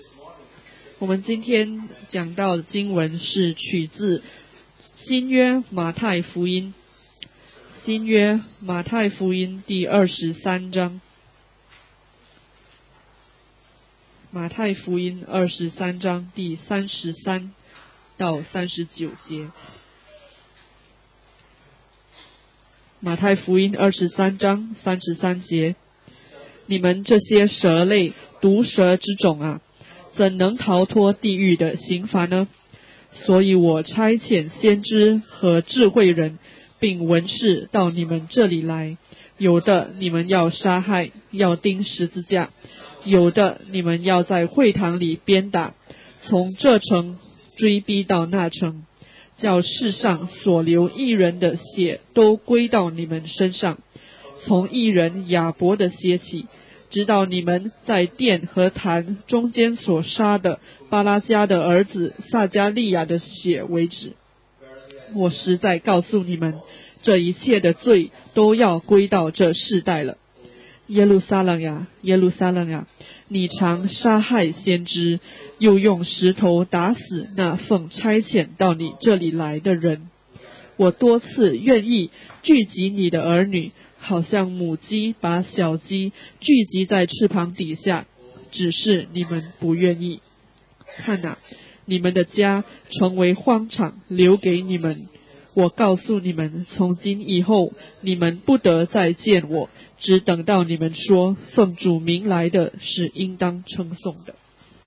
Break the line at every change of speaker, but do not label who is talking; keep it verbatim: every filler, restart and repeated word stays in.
我们今天讲到的经文是取自新约马太福音，新约马太福音第二十三章，马太福音二十三章第三十三到三十九节。马太福音二十三章三十三节，你们这些蛇类毒蛇之种啊，怎能逃脱地狱的刑罚呢？所以我差遣先知和智慧人并文士到你们这里来，有的你们要杀害，要钉十字架，有的你们要在会堂里鞭打，从这城追逼到那城，叫世上所流义人的血都归到你们身上，从义人亚伯的血起，直到你们在殿和坛中间所杀的巴拉加的儿子撒加利亚的血为止。我实在告诉你们，这一切的罪都要归到这世代了。耶路撒冷呀，耶路撒冷呀，你常杀害先知，又用石头打死那奉差遣到你这里来的人。我多次愿意聚集你的儿女，好像母鸡把小鸡聚集在翅膀底下，只是你们不愿意。看哪，你们的家成为荒场，留给你们。我告诉你们，从今以后你们不得再见我，只等到你们说奉主名来的是应当称颂的。